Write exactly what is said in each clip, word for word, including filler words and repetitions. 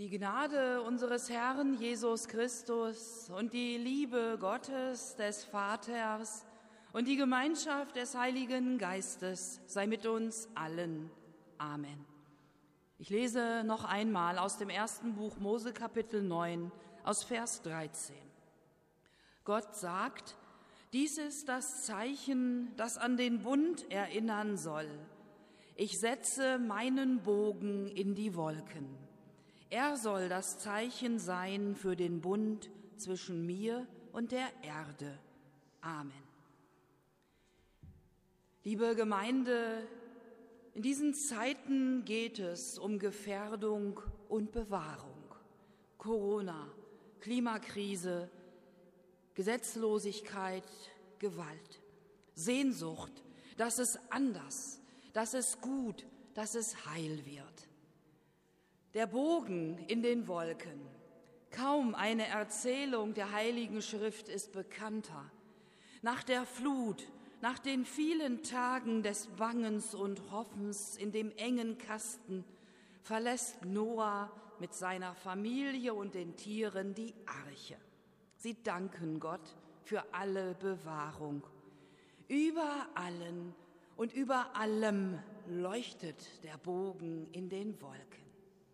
Die Gnade unseres Herrn Jesus Christus und die Liebe Gottes des Vaters und die Gemeinschaft des Heiligen Geistes sei mit uns allen. Amen. Ich lese noch einmal aus dem ersten Buch Mose Kapitel neun aus Vers dreizehn. Gott sagt: Dies ist das Zeichen, das an den Bund erinnern soll. Ich setze meinen Bogen in die Wolken. Er soll das Zeichen sein für den Bund zwischen mir und der Erde. Amen. Liebe Gemeinde, in diesen Zeiten geht es um Gefährdung und Bewahrung. Corona, Klimakrise, Gesetzlosigkeit, Gewalt, Sehnsucht, dass es anders, dass es gut, dass es heil wird. Der Bogen in den Wolken. Kaum eine Erzählung der Heiligen Schrift ist bekannter. Nach der Flut, nach den vielen Tagen des Bangens und Hoffens in dem engen Kasten, verlässt Noah mit seiner Familie und den Tieren die Arche. Sie danken Gott für alle Bewahrung. Über allen und über allem leuchtet der Bogen in den Wolken.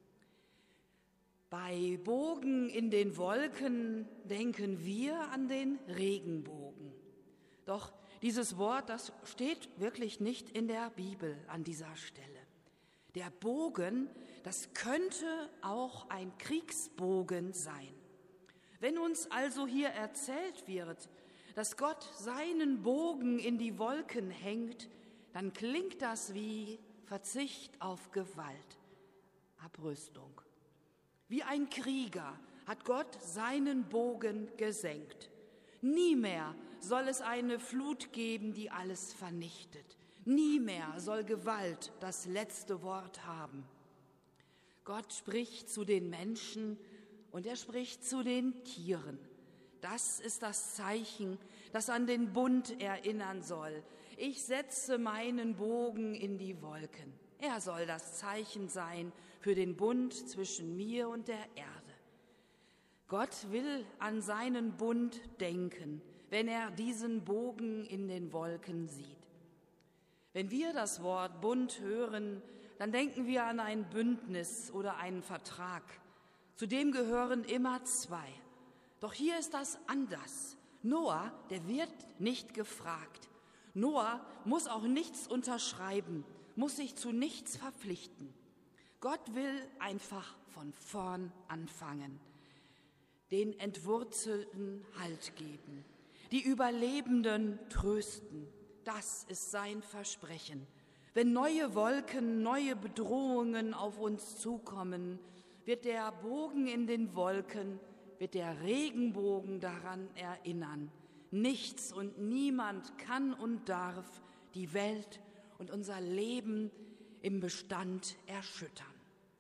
Bei Bogen in den Wolken denken wir an den Regenbogen. Doch dieses Wort, das steht wirklich nicht in der Bibel an dieser Stelle. Der Bogen, das könnte auch ein Kriegsbogen sein. Wenn uns also hier erzählt wird, dass Gott seinen Bogen in die Wolken hängt, dann klingt das wie Verzicht auf Gewalt, Abrüstung. Wie ein Krieger hat Gott seinen Bogen gesenkt. Nie mehr soll es eine Flut geben, die alles vernichtet. Nie mehr soll Gewalt das letzte Wort haben. Gott spricht zu den Menschen und er spricht zu den Tieren. Das ist das Zeichen, das an den Bund erinnern soll. Ich setze meinen Bogen in die Wolken. Er soll das Zeichen sein für den Bund zwischen mir und der Erde. Gott will an seinen Bund denken, wenn er diesen Bogen in den Wolken sieht. Wenn wir das Wort Bund hören, dann denken wir an ein Bündnis oder einen Vertrag. Zu dem gehören immer zwei. Doch hier ist das anders. Noah, der wird nicht gefragt. Noah muss auch nichts unterschreiben, muss sich zu nichts verpflichten. Gott will einfach von vorn anfangen, den Entwurzelten Halt geben, die Überlebenden trösten. Das ist sein Versprechen. Wenn neue Wolken, neue Bedrohungen auf uns zukommen, wird der Bogen in den Wolken, wird der Regenbogen daran erinnern. Nichts und niemand kann und darf die Welt und unser Leben im Bestand erschüttern.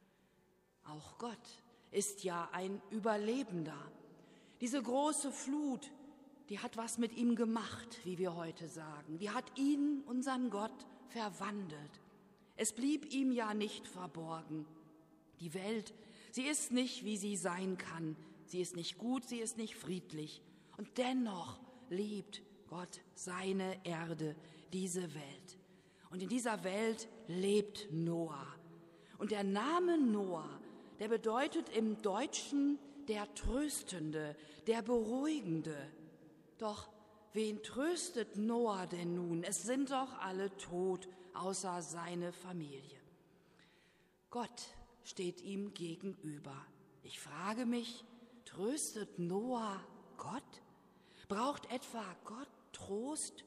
Auch Gott ist ja ein Überlebender. Diese große Flut, die hat was mit ihm gemacht, wie wir heute sagen. Die hat ihn, unseren Gott, verwandelt. Es blieb ihm ja nicht verborgen. Die Welt, sie ist nicht, wie sie sein kann. Sie ist nicht gut, sie ist nicht friedlich. Und dennoch liebt Gott seine Erde, diese Welt. Und in dieser Welt lebt Noah. Und der Name Noah, der bedeutet im Deutschen der Tröstende, der Beruhigende. Doch wen tröstet Noah denn nun? Es sind doch alle tot, außer seine Familie. Gott steht ihm gegenüber. Ich frage mich, tröstet Noah Gott? Braucht etwa Gott Trost?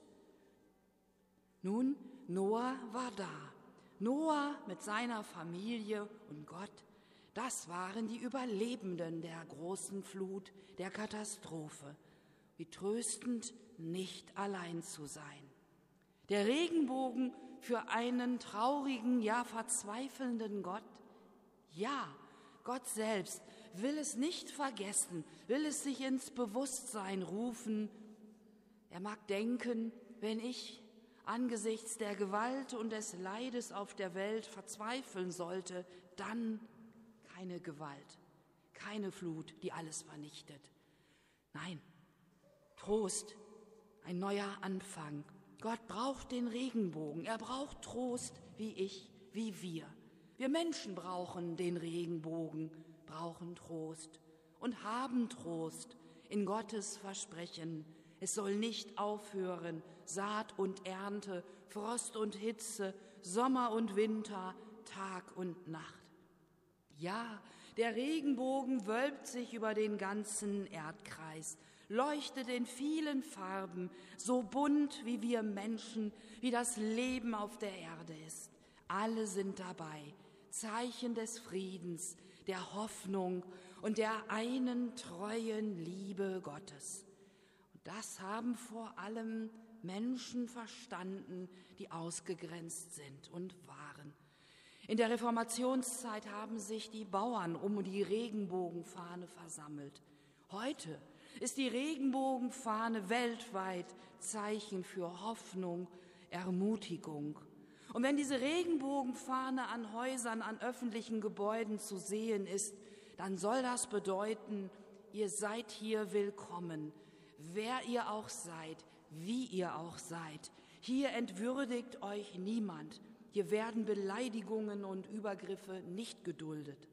Nun, Noah war da. Noah mit seiner Familie und Gott, das waren die Überlebenden der großen Flut, der Katastrophe. Wie tröstend, nicht allein zu sein. Der Regenbogen für einen traurigen, ja verzweifelnden Gott? Ja, Gott selbst will es nicht vergessen, will es sich ins Bewusstsein rufen. Er mag denken, wenn ich angesichts der Gewalt und des Leides auf der Welt verzweifeln sollte, dann keine Gewalt, keine Flut, die alles vernichtet. Nein, Trost, ein neuer Anfang. Gott braucht den Regenbogen, er braucht Trost wie ich, wie wir. Wir Menschen brauchen den Regenbogen, brauchen Trost und haben Trost in Gottes Versprechen. Es soll nicht aufhören, Saat und Ernte, Frost und Hitze, Sommer und Winter, Tag und Nacht. Ja, der Regenbogen wölbt sich über den ganzen Erdkreis, leuchtet in vielen Farben, so bunt wie wir Menschen, wie das Leben auf der Erde ist. Alle sind dabei, Zeichen des Friedens, der Hoffnung und der einen treuen Liebe Gottes. Und das haben vor allem Menschen verstanden, die ausgegrenzt sind und waren. In der Reformationszeit haben sich die Bauern um die Regenbogenfahne versammelt. Heute ist die Regenbogenfahne weltweit Zeichen für Hoffnung, Ermutigung. Und wenn diese Regenbogenfahne an Häusern, an öffentlichen Gebäuden zu sehen ist, dann soll das bedeuten, ihr seid hier willkommen, wer ihr auch seid, wie ihr auch seid. Hier entwürdigt euch niemand. Hier werden Beleidigungen und Übergriffe nicht geduldet.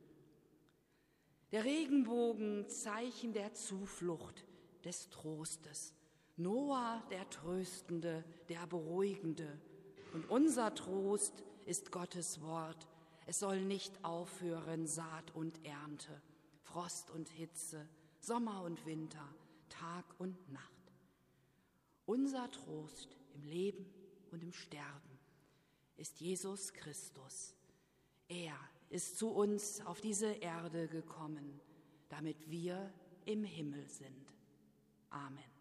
Der Regenbogen, Zeichen der Zuflucht, des Trostes. Noah, der Tröstende, der Beruhigende. Und unser Trost ist Gottes Wort. Es soll nicht aufhören, Saat und Ernte, Frost und Hitze, Sommer und Winter, Tag und Nacht. Unser Trost im Leben und im Sterben ist Jesus Christus. Er ist zu uns auf diese Erde gekommen, damit wir im Himmel sind. Amen.